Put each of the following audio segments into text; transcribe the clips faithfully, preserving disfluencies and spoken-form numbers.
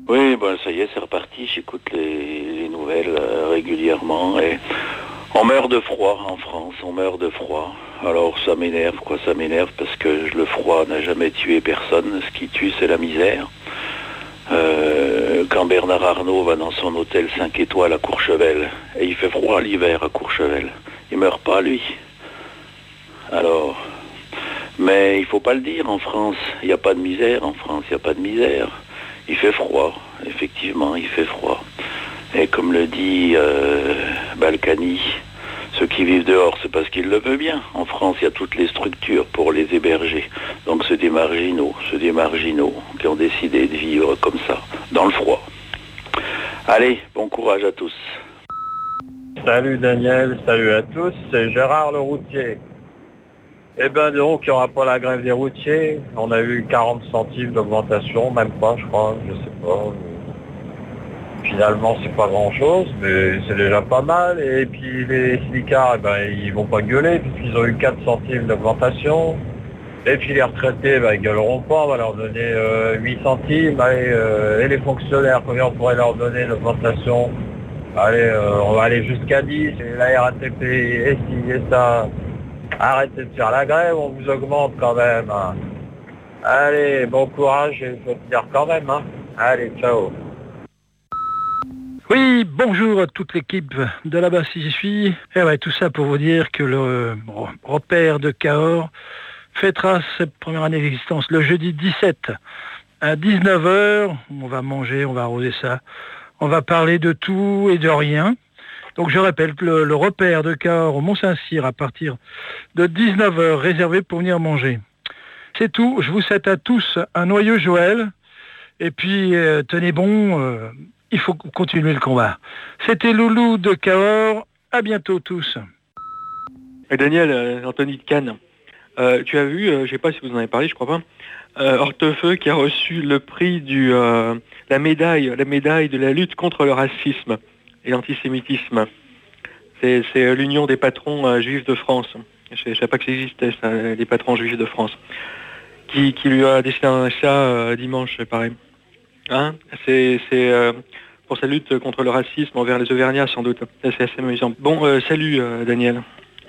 Oui, ben ça y est, c'est reparti. J'écoute les, les nouvelles euh, régulièrement et on meurt de froid en France, on meurt de froid. Alors ça m'énerve, quoi, ça m'énerve parce que le froid n'a jamais tué personne. Ce qui tue, c'est la misère. Euh, quand Bernard Arnault va dans son hôtel cinq étoiles à Courchevel, et il fait froid l'hiver à Courchevel, il meurt pas, lui. Alors, mais il faut pas le dire en France. Il n'y a pas de misère en France, il n'y a pas de misère. Il fait froid, effectivement, il fait froid. Et comme le dit euh, Balkany, ceux qui vivent dehors, c'est parce qu'ils le veulent bien. En France, il y a toutes les structures pour les héberger. Donc c'est des marginaux, c'est des marginaux qui ont décidé de vivre comme ça, dans le froid. Allez, bon courage à tous. Salut Daniel, salut à tous, c'est Gérard le routier. Eh ben donc, il n'y aura pas la grève des routiers. On a eu quarante centimes d'augmentation, même pas, je crois, je sais pas. Finalement, c'est pas grand-chose, mais c'est déjà pas mal. Et puis les slicards, eh ben, ils vont pas gueuler, puisqu'ils ont eu quatre centimes d'augmentation. Et puis les retraités, ben, ils gueuleront pas, on va leur donner euh, huit centimes. Allez, euh, et les fonctionnaires, combien on pourrait leur donner l'augmentation? Allez, euh, on va aller jusqu'à dix. Et la R A T P, et ci, et ça. Arrêtez de faire la grève, on vous augmente quand même. Hein. Allez, bon courage, et faut te dire quand même. Hein. Allez, ciao. Oui, bonjour à toute l'équipe de là-bas si j'y suis. Et ouais, tout ça pour vous dire que le bon, repère de Cahors fêtera cette première année d'existence le jeudi dix-sept à dix-neuf heures. On va manger, on va arroser ça. On va parler de tout et de rien. Donc je répète, le, le repère de Cahors au Mont-Saint-Cyr à partir de dix-neuf heures, réservé pour venir manger. C'est tout, je vous souhaite à tous un noyeux Joël, et puis euh, tenez bon, euh, il faut continuer le combat. C'était Loulou de Cahors, à bientôt tous. Et Daniel, euh, Anthony de Cannes, euh, tu as vu, euh, je ne sais pas si vous en avez parlé, je crois pas, euh, Hortefeux qui a reçu le prix du, euh, la médaille, la médaille de la lutte contre le racisme et l'antisémitisme. C'est, c'est l'Union des patrons euh, juifs de France. Je ne savais pas que ça existait, ça, les patrons juifs de France. Qui, qui lui a décidé un chat euh, dimanche, pareil. Hein c'est c'est euh, pour sa lutte contre le racisme envers les Auvergnats, sans doute. Ça, c'est assez amusant. Bon, euh, salut euh, Daniel.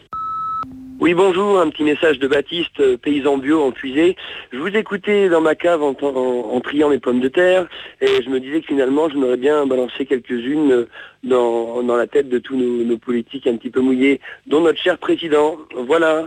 Oui, bonjour, un petit message de Baptiste, euh, paysan bio en puisée. Je vous écoutais dans ma cave en, en, en triant mes pommes de terre et je me disais que finalement je m'aurais bien balancé quelques-unes dans, dans la tête de tous nos, nos politiques un petit peu mouillés, dont notre cher président. Voilà.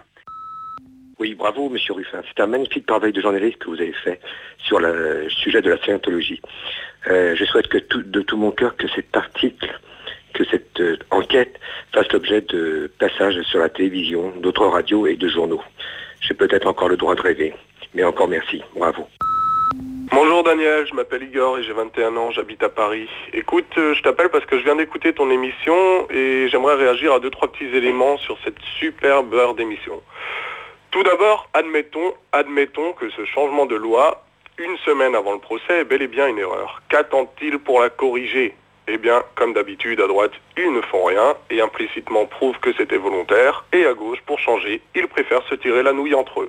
Oui, bravo Monsieur Ruffin. C'est un magnifique travail de journaliste que vous avez fait sur le sujet de la scientologie. Euh, je souhaite que tout, de tout mon cœur que cet article, que cette euh, enquête fasse l'objet de passages sur la télévision, d'autres radios et de journaux. J'ai peut-être encore le droit de rêver, mais encore merci, bravo. Bonjour Daniel, je m'appelle Igor et j'ai vingt et un ans, j'habite à Paris. Écoute, euh, je t'appelle parce que je viens d'écouter ton émission et j'aimerais réagir à deux, trois petits éléments sur cette superbe heure d'émission. Tout d'abord, admettons, admettons que ce changement de loi, une semaine avant le procès, est bel et bien une erreur. Qu'attend-il pour la corriger ? Eh bien, comme d'habitude, à droite, ils ne font rien et implicitement prouvent que c'était volontaire, et à gauche, pour changer, ils préfèrent se tirer la nouille entre eux.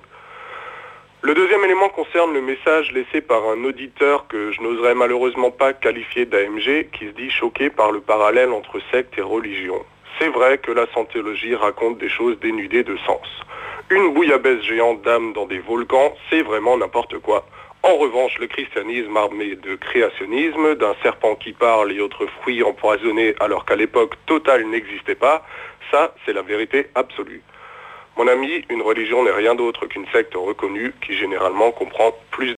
Le deuxième élément concerne le message laissé par un auditeur que je n'oserais malheureusement pas qualifier d'A M G, qui se dit choqué par le parallèle entre secte et religion. C'est vrai que la scientologie raconte des choses dénudées de sens. Une bouillabaisse géante d'âmes dans des volcans, c'est vraiment n'importe quoi. En revanche, le christianisme armé de créationnisme, d'un serpent qui parle et autres fruits empoisonnés alors qu'à l'époque Total n'existait pas, ça, c'est la vérité absolue. Mon ami, une religion n'est rien d'autre qu'une secte reconnue qui généralement comprend plus